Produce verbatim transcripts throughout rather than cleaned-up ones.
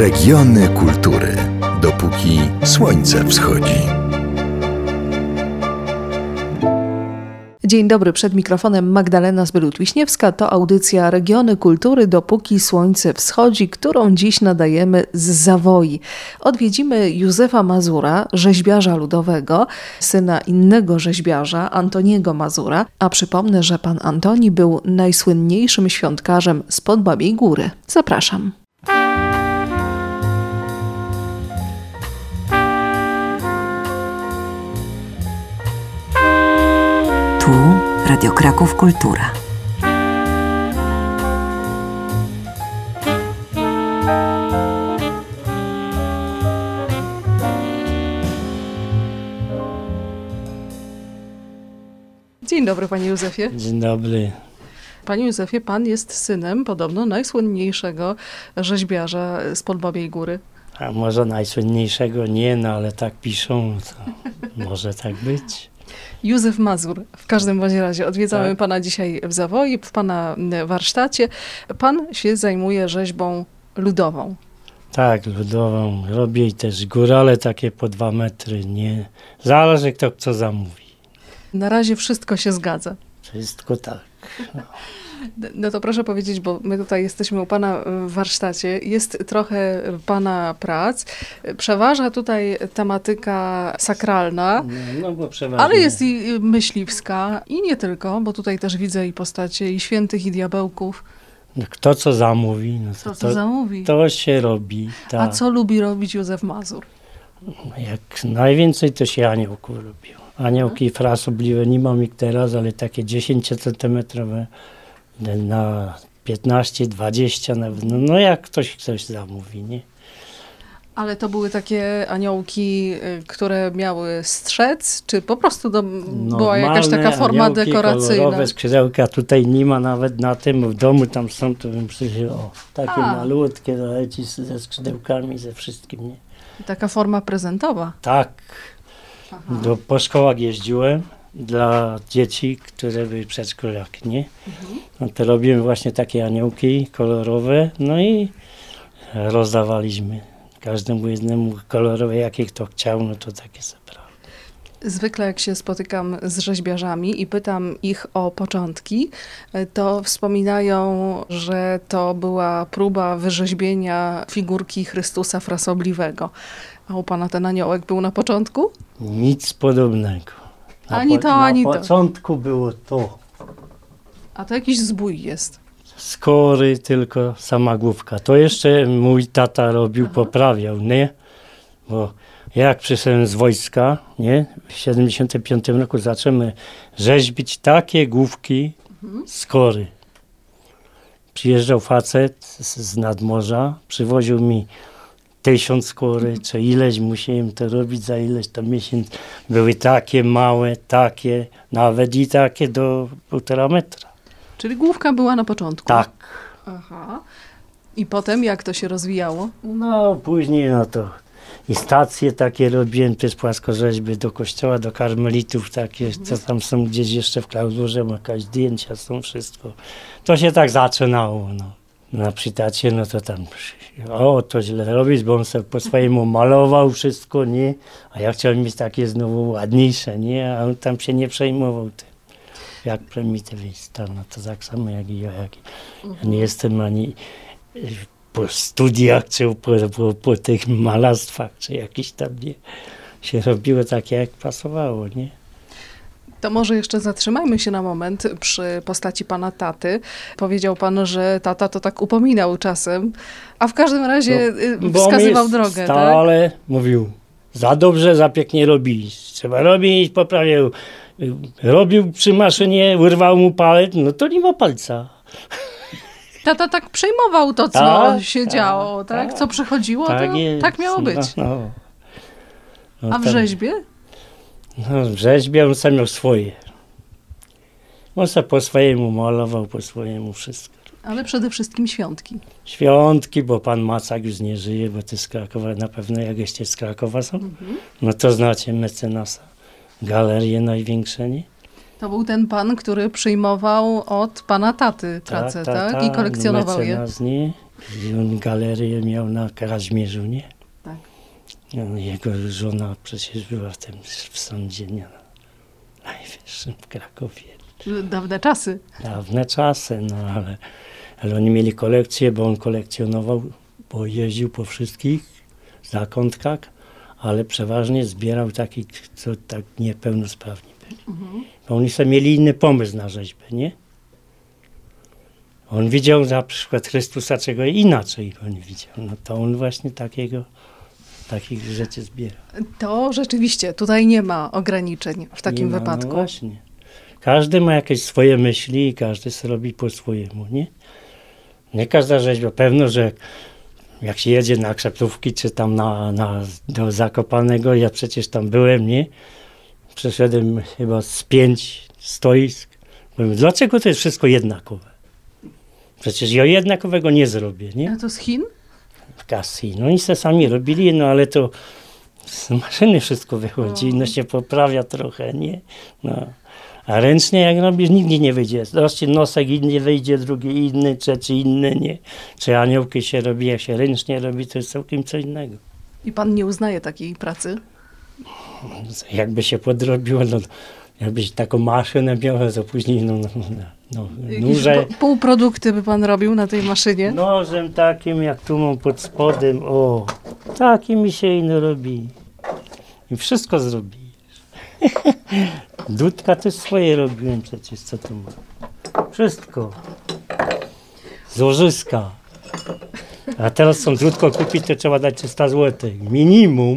Regiony kultury, dopóki słońce wschodzi. Dzień dobry, przed mikrofonem Magdalena Zbylut-Wiśniewska. To audycja Regiony Kultury, dopóki słońce wschodzi, którą dziś nadajemy z Zawoi. Odwiedzimy Józefa Mazura, rzeźbiarza ludowego, syna innego rzeźbiarza, Antoniego Mazura. A przypomnę, że pan Antoni był najsłynniejszym świątkarzem spod Babiej Góry. Zapraszam. Tu Radio Kraków Kultura. Dzień dobry, panie Józefie. Dzień dobry. Panie Józefie, pan jest synem podobno najsłynniejszego rzeźbiarza spod Babiej Góry. A może najsłynniejszego nie, no ale tak piszą, to może tak być. Józef Mazur. W każdym bądź razie odwiedzamy Tak. pana dzisiaj w Zawoi, w pana warsztacie. Pan się zajmuje rzeźbą ludową. Tak, ludową. Robię i też górale takie po dwa metry, nie. Zależy kto co zamówi. Na razie wszystko się zgadza. Wszystko tak. No. No to proszę powiedzieć, bo my tutaj jesteśmy u pana w warsztacie, jest trochę pana prac. Przeważa tutaj tematyka sakralna, No, no bo przeważnie. ale jest i myśliwska i nie tylko, bo tutaj też widzę i postacie i świętych, i diabełków. No, kto co zamówi, no to, To co to, zamówi. to się robi. Tak. A co lubi robić Józef Mazur? Jak najwięcej to się aniołków robiło. Aniołki frasobliwe nie mam ich teraz, ale takie dziesięciocentymetrowe na piętnaście, dwadzieścia nawet. No, no jak ktoś coś zamówi, nie? Ale to były takie aniołki, y, które miały strzec, czy po prostu to była jakaś taka forma aniołki, dekoracyjna? kolorowe skrzydełka tutaj nie ma nawet na tym, w domu tam są, to bym przyjrzał, o, takie A. malutkie, leci ze skrzydełkami, ze wszystkim, nie? Taka forma prezentowa. Tak, Aha. do, po szkołach jeździłem dla dzieci, które były przedszkolaki, nie? Mhm. No to robiłem właśnie takie aniołki kolorowe, no i rozdawaliśmy każdemu jednemu kolorowe, jakie kto chciał, no to takie zabrał. Zwykle jak się spotykam z rzeźbiarzami i pytam ich o początki, to wspominają, że to była próba wyrzeźbienia figurki Chrystusa frasobliwego. A u pana ten aniołek był na początku? Nic podobnego. Na Ani to, ani to. Na początku było to. A to jakiś zbój jest. Skory, tylko sama główka. To jeszcze mój tata robił, poprawiał, nie? Bo jak przyszedłem z wojska, nie? W siedemdziesiątym piątym roku zaczęły rzeźbić takie główki skory. Przyjeżdżał facet z, z nadmorza, przywoził mi tysiąc skory, czy ileś musiałem to robić za ileś to miesięcy. Były takie małe, takie, nawet i takie do półtora metra. Czyli główka była na początku? Tak. Aha. I potem jak to się rozwijało? No później no to i stacje takie robiłem, też płaskorzeźby do kościoła, do karmelitów takie, co tam są gdzieś jeszcze w klauzurze, jakaś zdjęcia są, wszystko. To się tak zaczynało, no. Na przytacie, no to tam, o, to źle robić, bo on sobie po swojemu malował wszystko, nie? A ja chciałem mieć takie znowu ładniejsze, nie? A on tam się nie przejmował tym. Jak prymitywista, no to tak samo jak i ja. Jak ja nie jestem ani po studiach, czy po, po, po tych malarstwach, czy jakiś tam, nie? Się robiło takie, jak pasowało, nie? To może jeszcze zatrzymajmy się na moment przy postaci pana taty. Powiedział pan, że tata to tak upominał czasem, a w każdym razie No, y, wskazywał drogę, stale tak? Mówił, za dobrze, za pięknie robić. Trzeba robić, poprawiał. Robił przy maszynie, urwał mu palec, no to nie ma palca. Tata tak przejmował to, co Tak, się tak, działo, tak? tak. Co przychodziło, Tak to jest, tak miało być. No, no. No A w tam- rzeźbie? No, w rzeźbie on sam miał swoje. On se po swojemu malował, po swojemu wszystko. Ale przede wszystkim świątki. Świątki, bo pan Macak już nie żyje, bo ty z Krakowa, na pewno jak jeszcze z Krakowa są, no to znacie mecenasa. Galerie największe, nie? To był ten pan, który przyjmował od pana taty pracę, tak? I kolekcjonował je. Mecenas, nie? I on galerię miał na Kazimierzu, nie? Tak. No, jego żona przecież była w tym w sądzie, nie? Najwyższym w Krakowie. Dawne czasy. Dawne czasy, no ale, ale oni mieli kolekcję, bo on kolekcjonował, bo jeździł po wszystkich zakątkach, ale przeważnie zbierał takich, co tak niepełnosprawni byli. Mhm. Bo oni sobie mieli inny pomysł na rzeźbę, nie? On widział na przykład Chrystusa, czego inaczej on widział. No to on właśnie takiego, takich rzeczy zbiera. To rzeczywiście, tutaj nie ma ograniczeń w takim Nie ma, wypadku. No właśnie. Każdy ma jakieś swoje myśli i każdy sobie robi po swojemu, nie? Nie każda rzeźba. Pewno, że jak się jedzie na Krzeptówki, czy tam na, na, do Zakopanego, ja przecież tam byłem, nie? Przeszedłem chyba z pięć stoisk. Mówię, dlaczego to jest wszystko jednakowe? Przecież ja jednakowego nie zrobię, nie? A to z Chin? W Kasji. No i se sami robili, no ale to z maszyny wszystko wychodzi, no się poprawia trochę, nie? No. A ręcznie jak robisz, nigdy nie wyjdzie. Zobaczcie, nosek inny wyjdzie, drugi inny, trzeci inny, nie? Czy aniołki się robi, jak się ręcznie robi, to jest całkiem co innego. I pan nie uznaje takiej pracy? Jakby się podrobiło, no, jakbyś taką maszynę miał, to później no, no, no, Jakieś nóże, po- półprodukty by pan robił na tej maszynie? nożem takim, jak tu mam pod spodem, o, taki mi się ino robi. I wszystko zrobi. Dudka też swoje robiłem przecież, co tu mam. Wszystko. Złożyska. A teraz są dudko kupić, to trzeba dać trzysta złotych. Minimum.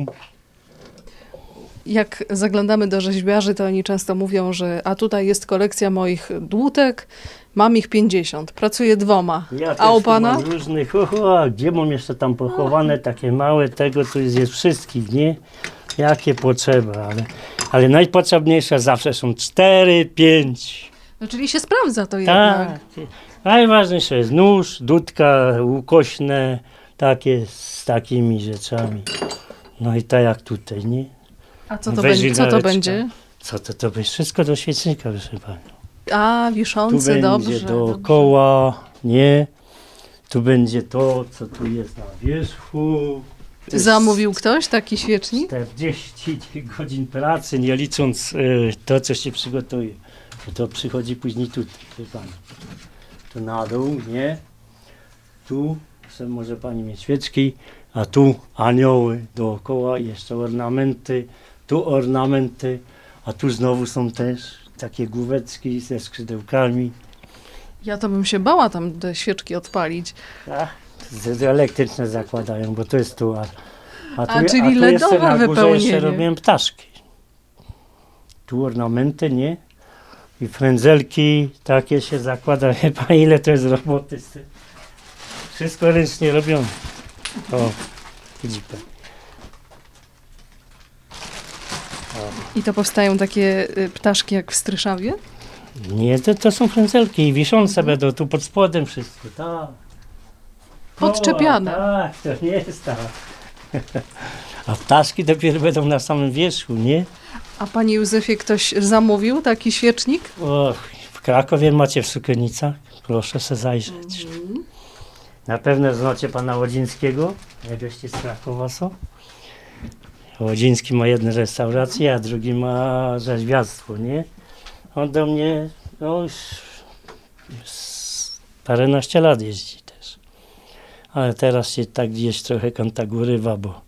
Jak zaglądamy do rzeźbiarzy, to oni często mówią, że a tutaj jest kolekcja moich dłutek, mam ich pięćdziesiąt, pracuję dwoma. Ja A też u tu pana? mam różnych, o, o, a gdzie mam jeszcze tam pochowane, takie małe, tego tu jest, jest wszystkich, nie? Jakie potrzeba, ale, ale najpotrzebniejsze zawsze są cztery, pięć. No, czyli się sprawdza to jednak. Tak. Najważniejsze jest nóż, dudka, ukośne, takie z takimi rzeczami. No i tak jak tutaj, nie? A co to, Weź będzie? Co to żynareczka. będzie? Co to, to będzie? Wszystko do świecznika, proszę pani. A, Tu wiszący, będzie dobrze. dookoła, nie? Tu będzie to, co tu jest na wierzchu. To jest Zamówił ktoś taki świecznik? czterdzieści godzin pracy, nie licząc y, to, co się przygotuje. Bo to przychodzi później tutaj, wie pani. Tu na dół, nie? Tu sobie może pani mieć świeczki, a tu anioły dookoła, jeszcze ornamenty, tu ornamenty, a tu znowu są też takie główeczki ze skrzydełkami. Ja to bym się bała tam te świeczki odpalić. A, z- z elektryczne zakładają, bo to jest tu. A, a, tu, A, czyli a tu ledowe jeszcze na górze wypełnienie. jeszcze robiłem ptaszki. Tu ornamenty, nie? I frędzelki takie się zakłada. Chyba ile to jest roboty z tym. Wszystko ręcznie robione. O, widzi pan. I to powstają takie y, ptaszki jak w Stryszawie? Nie, to, to są frędzelki i wiszące będą tu pod spodem wszystko. Tak. Podczepiane. O, tak, to nie jest tak. A ptaszki dopiero będą na samym wierzchu, nie? A panie Józefie, ktoś zamówił taki świecznik? Och, w Krakowie macie w Sukienicach. Proszę se zajrzeć. Na pewno znacie pana Łodzińskiego, jakbyście z Krakowa są. Łodziński ma jedną restaurację, a drugi ma rzeźbiarstwo, nie? On do mnie no, już z paręnaście lat jeździ też. Ale teraz się tak gdzieś trochę kontakt urywa, bo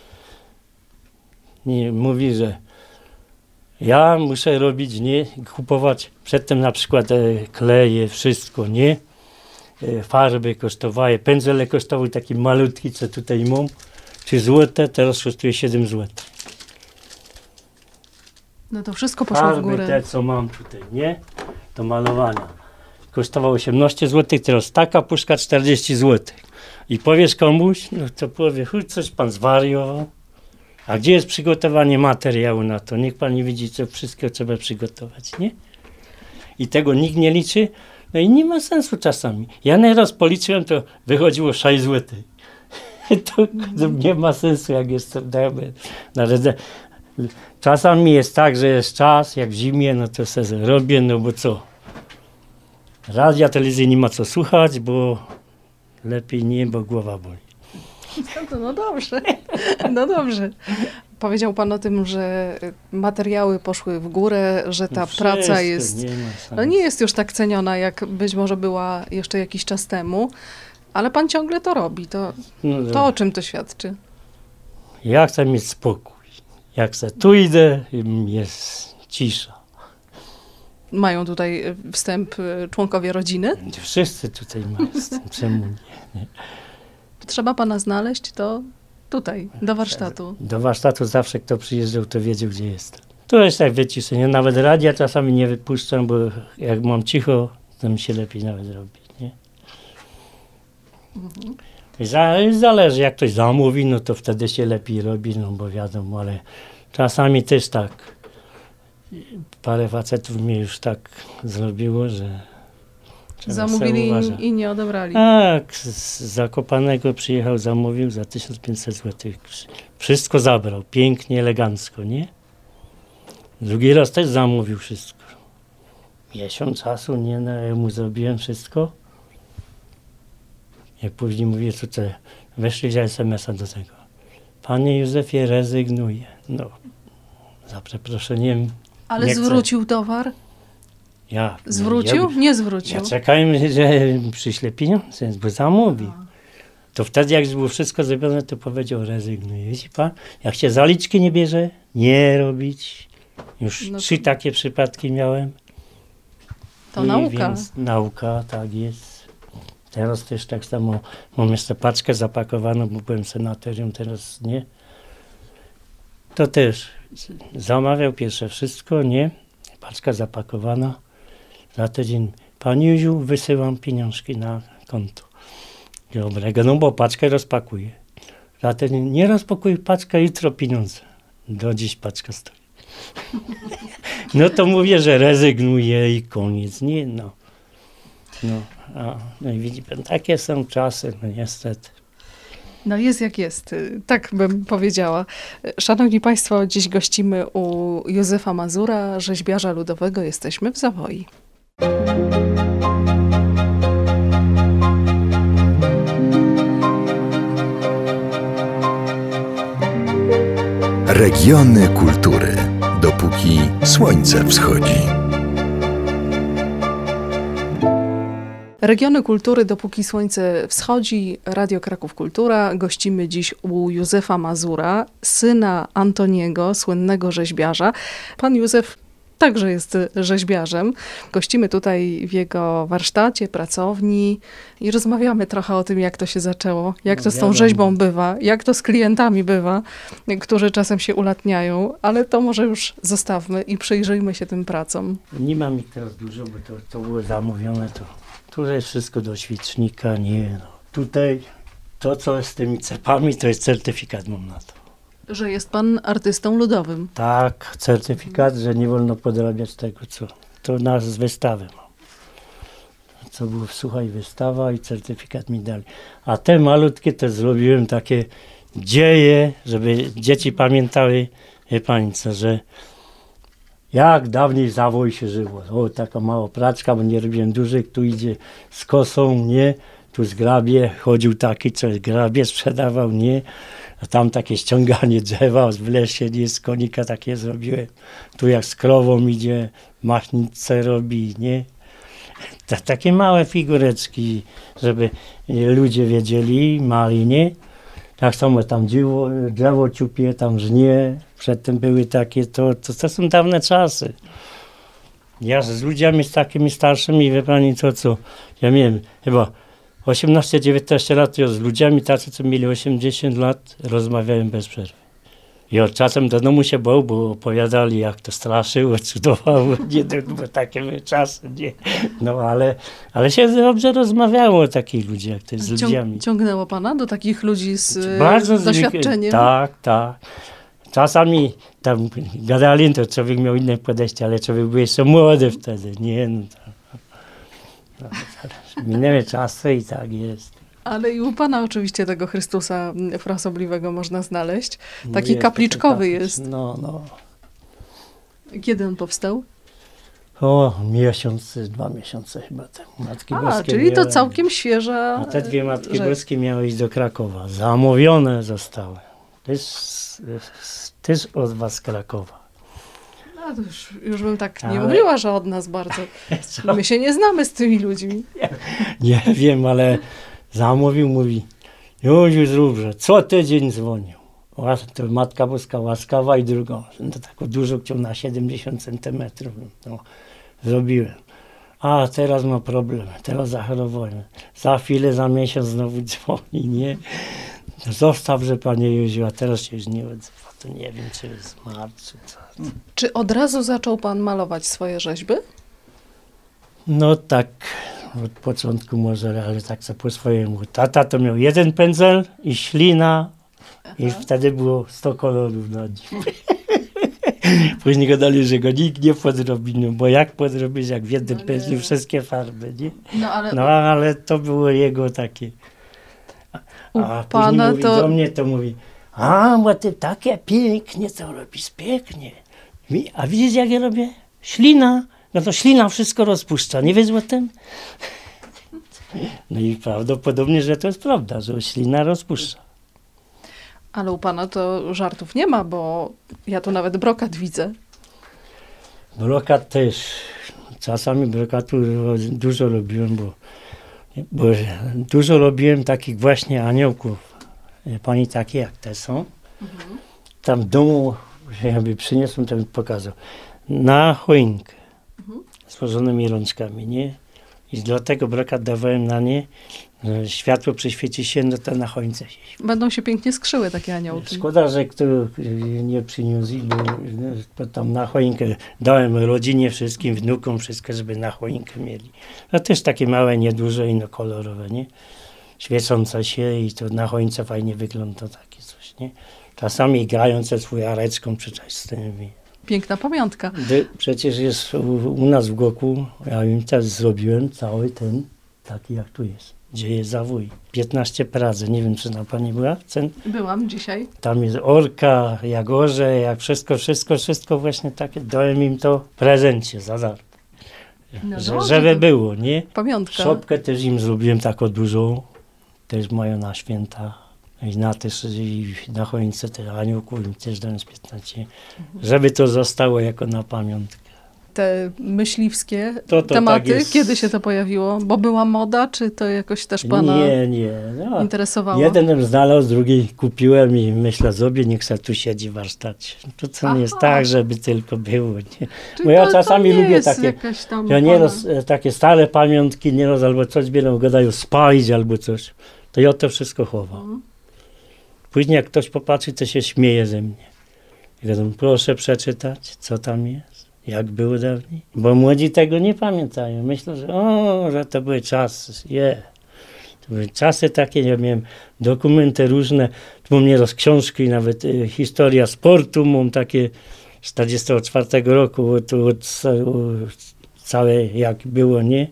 nie, mówi, że ja muszę robić, nie, kupować przedtem na przykład e, kleje, wszystko, nie, e, farby kosztowały, pędzele kosztowały taki malutki, co tutaj mam, czy złote, teraz kosztuje siedem złotych. No to wszystko poszło w Farby górę. te, co mam tutaj, nie, do malowania, kosztowało osiemnaście złotych, teraz taka puszka czterdzieści złotych. I powiesz komuś, no to powie, chuj, coś pan zwariował. A gdzie jest przygotowanie materiału na to? Niech pan nie widzi, co wszystko trzeba przygotować, nie? I tego nikt nie liczy. No i nie ma sensu czasami. Ja nieraz policzyłem, to wychodziło sześć złotych. to, to nie ma sensu, jak jest na redze. Czasami jest tak, że jest czas, jak w zimie, no to sobie robię, no bo co? Radia, telewizji nie ma co słuchać, bo lepiej nie, bo głowa boli. No, no dobrze, no dobrze. Powiedział pan o tym, że materiały poszły w górę, że ta No praca wszystko, jest, nie ma no sensu. nie jest już tak ceniona, jak być może była jeszcze jakiś czas temu, ale pan ciągle to robi. To, No, to o czym to świadczy? Ja chcę mieć spokój. Jak se tu idę, jest cisza. Mają tutaj wstęp członkowie rodziny? Wszyscy tutaj mają, czemu nie? Trzeba pana znaleźć, to tutaj, do warsztatu. Do warsztatu zawsze kto przyjeżdżał, to wiedział, gdzie jest. Tu jest tak wyciszenie. Nawet radia czasami nie wypuszczam, bo jak mam cicho, to mi się lepiej nawet robi, nie? Mhm. I za, i zależy, jak ktoś zamówi, no to wtedy się lepiej robi, no bo wiadomo, ale czasami też tak. Parę facetów mnie już tak zrobiło, że trzeba Zamówili sobie uważać. i, i nie odebrali. Tak, z z Zakopanego przyjechał, zamówił za tysiąc pięćset złotych. Wszystko zabrał, pięknie, elegancko, nie? Drugi raz też zamówił wszystko. Miesiąc czasu, nie, no, ja mu zrobiłem wszystko. Jak później mówię, co to, weszli za es em es a do tego. Panie Józefie, rezygnuję. No, za przeproszeniem. Ale nie chcę. zwrócił towar? Ja, Zwrócił? Ja, Nie zwrócił. ja czekałem, że przyśle pieniądze, bo zamówi. To wtedy, jak było wszystko zrobione, to powiedział, rezygnuję. Wiecie pan, jak się zaliczki nie bierze, nie robić. Już No to- trzy takie przypadki miałem. To I nauka. Więc nauka, tak jest. Teraz też tak samo mam jeszcze paczkę zapakowaną, bo byłem senatorium, teraz nie. To też z- zamawiał pierwsze wszystko, nie? Paczka zapakowana. Za tydzień, Pani Józiu, wysyłam pieniążki na konto. Dobrego, no bo paczkę rozpakuję. Za tydzień, nie rozpakuj paczkę, jutro pieniądze. Do dziś paczka stoi. No to mówię, że rezygnuję i koniec. Nie, no. No, a, no i widzi pan, takie są czasy, no niestety. No jest jak jest, tak bym powiedziała. Szanowni Państwo, dziś gościmy u Józefa Mazura, rzeźbiarza ludowego. Jesteśmy w Zawoi. Regiony kultury, dopóki słońce wschodzi. Regiony kultury, dopóki słońce wschodzi. Radio Kraków Kultura. Gościmy dziś u Józefa Mazura, syna Antoniego, słynnego rzeźbiarza. Pan Józef także jest rzeźbiarzem. Gościmy tutaj w jego warsztacie, pracowni i rozmawiamy trochę o tym, jak to się zaczęło, jak No to z tą wiadomo. rzeźbą bywa, jak to z klientami bywa, którzy czasem się ulatniają, ale to może już zostawmy i przyjrzyjmy się tym pracom. Nie mam ich teraz dużo, bo to, to było zamówione, to tu jest wszystko do świecznika, nie no. Tutaj to, co jest z tymi cepami, to jest certyfikat mam na to. Że jest pan artystą ludowym. Tak, certyfikat, że nie wolno podrabiać tego, co to nas z wystawy mam. Co było, słuchaj, wystawa i certyfikat mi dali. A te malutkie to zrobiłem takie dzieje, żeby dzieci pamiętały, wie pani co, że jak dawniej za woj się żyło. O, taka mała praczka, bo nie robiłem dużych, tu idzie z kosą, nie, tu zgrabie, chodził taki, co grabie sprzedawał, nie, a tam takie ściąganie drzewa w lesie, nie, z konika takie zrobiłem. Tu jak z krową idzie, machnicę robi, nie. Ta, takie małe figureczki, żeby ludzie wiedzieli, mali, nie. Tak samo tam drzewo, drzewo ciupie, tam żnie, przedtem były takie, to, to, to są dawne czasy. Ja z ludźmi z takimi starszymi, wie pani co, co, ja miałem chyba osiemnaście dziewiętnaście lat, ja z ludźmi tacy, co mieli osiemdziesiąt lat, rozmawiałem bez przerwy. I od czasem do domu się bał, bo opowiadali, jak to straszyło, cudowało, nie, bo takie były czasy, nie. No ale, ale się dobrze rozmawiało o takich ludziach, jak to jest z ludźmi. Ciąg, ciągnęło pana do takich ludzi z Bardzo z doświadczeniem? Tak, tak. Czasami tam gadali, to człowiek miał inne podejście, ale człowiek był jeszcze młody wtedy, nie? No to, no, minęły czasy i tak jest. Ale i u pana oczywiście tego Chrystusa frasobliwego można znaleźć. Taki No jest, kapliczkowy taki jest. kaplicz. No, no. Kiedy on powstał? O, miesiąc, dwa miesiące chyba temu. Matki A, Boskie czyli to miałem. całkiem świeża A te dwie Matki rzecz. Boskie miały iść do Krakowa. Zamówione zostały. Też, też od was z Krakowa. No to już, już bym tak nie Ale- mówiła, że od nas bardzo. Co? My się nie znamy z tymi ludźmi. Nie wiem, ale zamówił, mówi, Józiu zrób, że co tydzień dzwonił. Łas- To Matka Boska łaskawa i drugą. To taką dużą chciał na siedemdziesiąt centymetrów. No, zrobiłem. A teraz ma problem, teraz zachorowałem. Za chwilę, za miesiąc znowu dzwoni, nie? Zostaw, że panie Józiu, a teraz się już nie odzywa. To nie wiem, czy zmarł, czy co. Czy od razu zaczął pan malować swoje rzeźby? No tak, od początku może, ale tak co po swojemu. Tata to miał jeden pędzel i ślina i wtedy było sto kolorów na nim. Później go dali, że go nikt nie podrobi, no bo jak podrobić, jak w jednym No pędzlu nie. wszystkie farby, nie? No ale No ale to było jego takie. u A później pana mówi to... do mnie, to mówi, a bo ty takie pięknie to robisz, pięknie. Mi- A widzisz jak ja robię? Ślina. No to ślina wszystko rozpuszcza, nie wiesz o tym? No i prawdopodobnie, że to jest prawda, że ślina rozpuszcza. Ale u pana to żartów nie ma, bo ja tu nawet brokat widzę. Brokat też. Czasami brokatu dużo robiłem, bo, bo dużo robiłem takich właśnie aniołków. Pani takie jak te są. Tam w domu, jakby przyniosłem, to bym pokazał. Na choinkę. Złożonymi rączkami, nie? I dlatego brokat dawałem na nie. że Światło przyświeci się, no to na choince się śpi. Będą się pięknie skrzyły takie aniołki. Szkoda, że kto nie przyniósł, bo bo tam na choinkę dałem rodzinie, wszystkim wnukom, wszystko, żeby na choinkę mieli. No też takie małe, nieduże i no kolorowe, nie? Świecące się i to na choince fajnie wygląda takie coś, nie? Czasami grając ze swoją areczką przyczajstymi. Piękna pamiątka. Dy- Przecież jest u, u nas w Goku, ja im też zrobiłem cały ten, taki jak tu jest, gdzie jest zawój. piętnaście Pradze, nie wiem czy na pani była, Cen, Byłam dzisiaj. tam jest orka, jak orze, jak wszystko, wszystko, wszystko właśnie takie, dałem im to w prezencie za darmo, No że, dobrze, żeby to było, nie? Pamiątka. Szopkę też im zrobiłem taką dużą, też mają na święta. I na też, i na choince te aniołków im też dałem z piętnaście, żeby to zostało jako na pamiątkę. Te myśliwskie To- to tematy, tak jest. kiedy się to pojawiło? Bo była moda, czy to jakoś też pana Nie, nie. No, interesowało? jeden znalazł, drugi kupiłem i myślę sobie, niech se tu siedzi w warsztacie. To co nie jest Aha. tak, żeby tylko było. Nie? Czyli Bo ja to- czasami to nie lubię jest takie, jakaś tam ja pana- nieraz e, takie stare pamiątki, nieraz albo coś biorą, gadają spalić albo coś. To ja to wszystko chowam. Mhm. Później jak ktoś popatrzy, to się śmieje ze mnie. I mówią, proszę przeczytać, co tam jest, jak było dawniej. Bo młodzi tego nie pamiętają. Myślę, że o, że to były czasy, je. To były czasy takie, ja miałem dokumenty różne, tu mam nieraz książki, nawet y, historia sportu, mam takie z czterdziestego czwartego roku, to od, ca- od całe jak było, nie?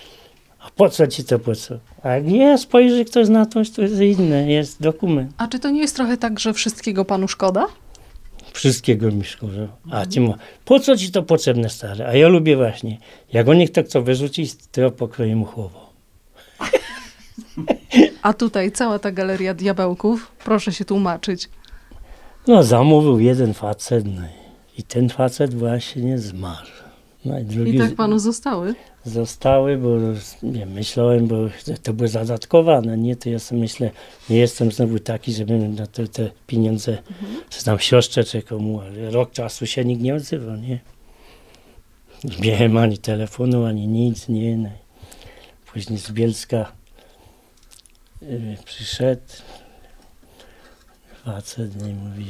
A po co ci to, po co? A jak nie spojrzy ktoś na to, to jest inne, jest dokument. A czy to nie jest trochę tak, że wszystkiego panu szkoda? Wszystkiego mi szkoda. A ci mu, po co ci to potrzebne stare? A ja lubię właśnie, jak oni to chcą wyrzucić, to ja pokroję mu chłowo. A tutaj cała ta galeria diabełków, proszę się tłumaczyć. No zamówił jeden facet, no i ten facet właśnie zmarł. No i drugi I tak panu zostały? zostały, bo nie myślałem, bo to było zadatkowane, nie? To ja sobie myślę, nie jestem znowu taki, żebym na te, te pieniądze, czy tam siostrze, czy komu, ale rok czasu się nikt nie odzywał, nie? Nie miałem ani telefonu, ani nic, nie. No. Później z Bielska y, przyszedł facet, nie mówi,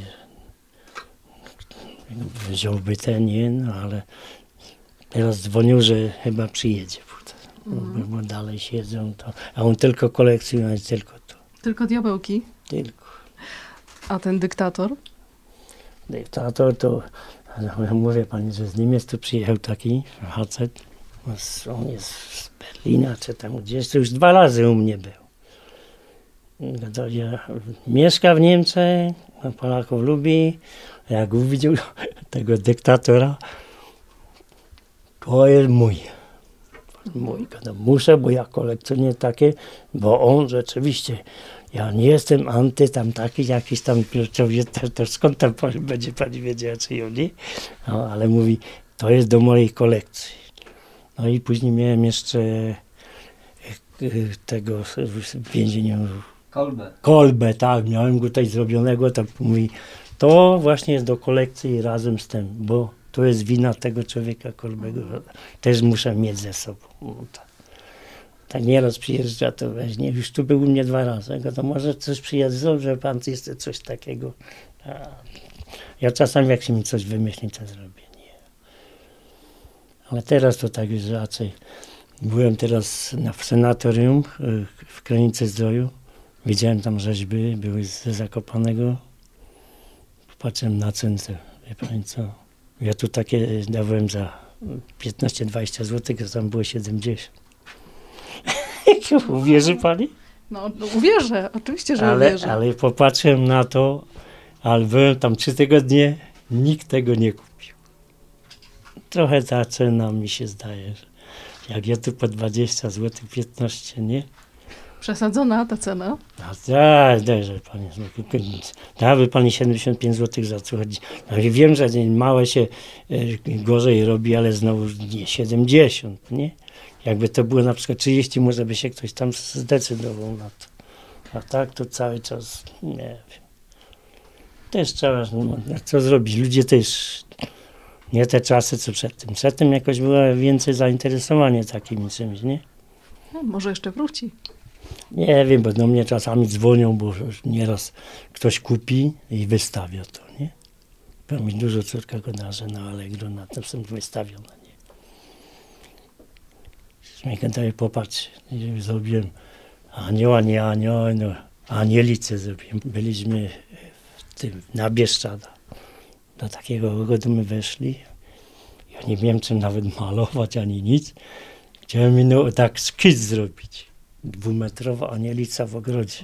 wziąłby ten, nie, no ale teraz dzwonił, że chyba przyjedzie, bo, bo, bo dalej siedzą, to, a on tylko kolekcjonuje, tylko to, Tylko diabełki. tylko. A ten dyktator? Dyktator to, no, ja mówię pani, że z Niemiec tu przyjechał taki facet, on jest z Berlina, czy tam gdzieś, to już dwa razy u mnie był. To ja, mieszka w Niemczech, Polaków lubi, jak uwidział tego dyktatora, To jest mój. Mój. No, muszę, bo ja kolekcjonuję takie, bo on rzeczywiście, ja nie jestem anty tam taki jakiś tam, to, to, to skąd tam będzie pani wiedziała, czy on nie? No, ale mówi, to jest do mojej kolekcji. No i później miałem jeszcze tego w więzieniu. Kolbę. Kolbę, tak, miałem go tutaj zrobionego, tak mówi, to właśnie jest do kolekcji razem z tym, bo to jest wina tego człowieka Kolbego. Też muszę mieć ze sobą. No, tak. tak nieraz przyjeżdża, to weźmie. Już tu był u mnie dwa razy. Ja to może coś przyjeżdżał, że pan jest coś takiego. A ja czasami jak się mi coś wymyśli, to zrobię. Nie. Ale teraz to tak już raczej. Byłem teraz na, w sanatorium w Krynicy Zdroju. Widziałem tam rzeźby, były ze Zakopanego. Patrzyłem na cenę. Wie pani co? Ja tu takie dałem za piętnaście dwadzieścia złotych, a tam było siedemdziesiąt. Uwierzy pani? No, no uwierzę, oczywiście, że ale, uwierzę. ale popatrzyłem na to, ale byłem tam trzy tygodnie, nikt tego nie kupił. Trochę ta cena mi się zdaje, że jak ja tu po dwadzieścia złotych, piętnaście, nie? Przesadzona ta cena? No tak, dajże pani, dałaby pani siedemdziesiąt pięć złotych za co chodzi. No i wiem, że małe się y, gorzej robi, ale znowu nie siedemdziesiąt, nie? Jakby to było na przykład trzydzieści, może by się ktoś tam zdecydował na to. A tak to cały czas, nie wiem. Też trzeba, no, co zrobić? Ludzie też, nie te czasy, co przedtem. Przedtem jakoś było więcej zainteresowanie takimi czymś, nie? No, może jeszcze wróci. Nie wiem, bo do mnie czasami dzwonią, bo nieraz ktoś kupi i wystawia to, nie? Bo mi dużo córka go darzy na Allegro, na tym są wystawione, nie? Mnie daje, popatrz, zrobiłem anioła, nie anioła, no anielice zrobiłem. Byliśmy w tym, na Bieszczada. Do takiego ogrodu my weszli. Ja nie wiem, czym nawet malować, ani nic. Chciałem no, tak skic zrobić. Dwumetrowa anielica w ogrodzie.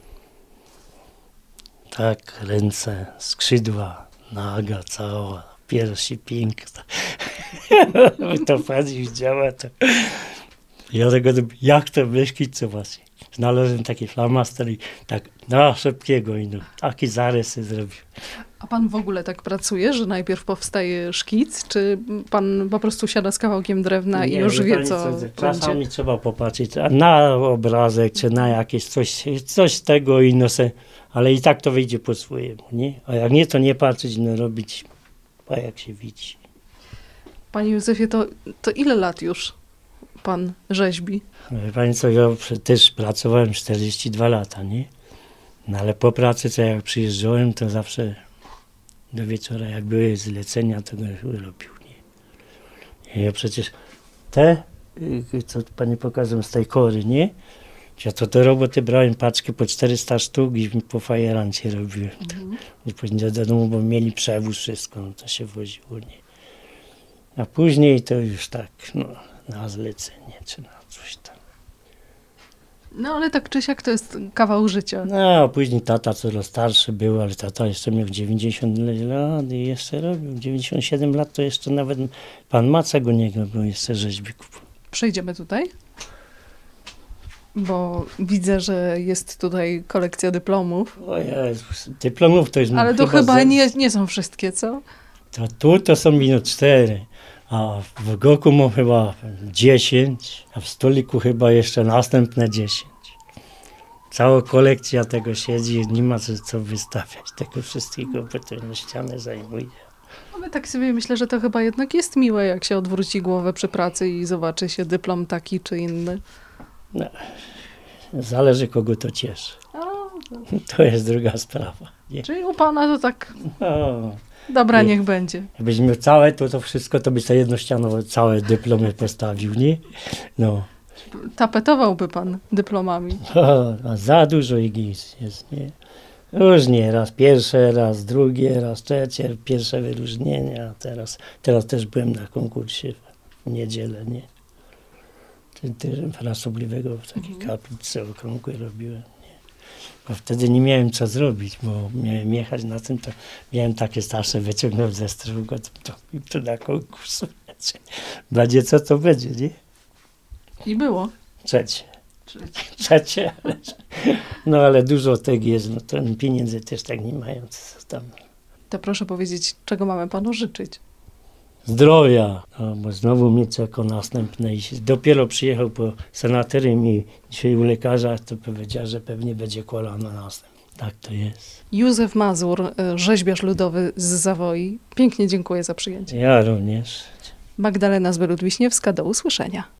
Tak, ręce, skrzydła, naga cała, piersi piękna. To pani widziała, to ja tego, jak to wyszkicować. Znalazłem taki flamaster i tak na szybkiego i no, taki zarys zrobił. A pan w ogóle tak pracuje, że najpierw powstaje szkic, czy pan po prostu siada z kawałkiem drewna i Nie, już wie, pani co czasami będzie? trzeba popatrzeć na obrazek, czy na jakieś coś, coś z tego i no se, ale i tak to wyjdzie po swojemu, nie? A jak nie, to nie patrzeć, no robić, a jak się widzi. Panie Józefie, to, to ile lat już pan rzeźbi? Wie pani co, ja też pracowałem czterdzieści dwa lata, nie? No ale po pracy, co jak przyjeżdżałem, to zawsze do wieczora, jak były zlecenia, to go robił, nie? I ja przecież te, co pani pokazałem z tej kory, nie? Ja to do roboty brałem paczki po czterysta sztuk i po fajerancie robiłem. Mhm. I później do domu, bo mieli przewóz, wszystko, no to się woziło, nie? A później to już tak, no, na zlecenie, czy na coś tam. No ale tak czy siak to jest kawał życia. No, a później tata coraz starszy był, ale tata jeszcze miał dziewięćdziesiąt lat i jeszcze robił. dziewięćdziesiąt siedem lat to jeszcze nawet pan Macek u niego był jeszcze rzeźby kupował. Przejdziemy tutaj, bo widzę, że jest tutaj kolekcja dyplomów. O Jezus, dyplomów to jest... Ale to chyba, chyba ze... nie, nie są wszystkie, co? To tu to są minut cztery, a w Goku mam chyba dziesięć, a w stoliku chyba jeszcze następne dziesięć. Cała kolekcja tego siedzi, nie ma co, co wystawiać, tego wszystkiego, bo to na ścianę zajmuje. Ale tak sobie myślę, że to chyba jednak jest miłe, jak się odwróci głowę przy pracy i zobaczy się dyplom taki czy inny. No, zależy kogo to cieszy. O, To jest druga sprawa. Nie? czyli u pana to tak, O, dobra, nie. niech będzie. Jakbyś miał całe to, to wszystko, to byś sobie jednościanowo całe dyplomy postawił, nie? No. Tapetowałby pan dyplomami. O, a za dużo ich jest, nie? Różnie, raz pierwsze, raz drugie, raz trzecie, pierwsze wyróżnienia, teraz, teraz też byłem na konkursie w niedzielę, nie? Frasobliwego w takiej mhm. kaplicy okrągłej robiłem, nie? Bo wtedy nie miałem co zrobić, bo miałem jechać na tym, to miałem takie starsze wyciągnąć ze strugu, to, to, to na konkurs. Będzie co to będzie, nie? I było. Trzecie. Trzecie. Ale, no ale dużo tego jest, no to pieniędzy też tak nie mają, co tam. To proszę powiedzieć, czego mamy panu życzyć? Zdrowia, no, bo znowu mieć jako następne. I dopiero przyjechał po sanatorium i dzisiaj u lekarza to powiedział, że pewnie będzie kolano następne. Tak to jest. Józef Mazur, rzeźbiarz ludowy z Zawoi. Pięknie dziękuję za przyjęcie. Ja również. Magdalena Zbylut-Wiśniewska, do usłyszenia.